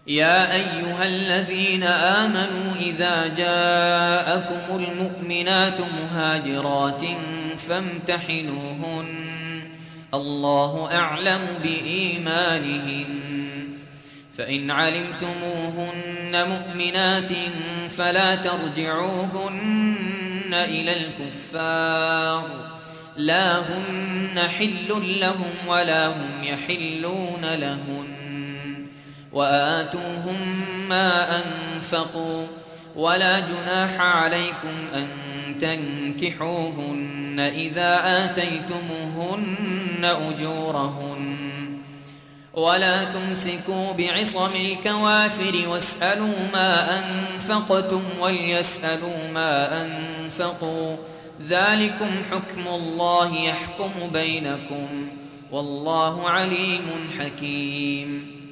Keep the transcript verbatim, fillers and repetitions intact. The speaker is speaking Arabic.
يا أيها الذين آمنوا إذا جاءكم المؤمنات مهاجرات فامتحنوهن الله أعلم بإيمانهن فإن علمتموهن مؤمنات فلا ترجعوهن إلى الكفار لا هن حل لهم ولا هم يحلون لهن وآتوهم ما أنفقوا ولا جناح عليكم أن تنكحوهن إذا آتيتموهن أجورهن ولا تمسكوا بعصم الكوافر واسألوا ما أنفقتم وليسألوا ما أنفقوا ذلكم حكم الله يحكم بينكم والله عليم حكيم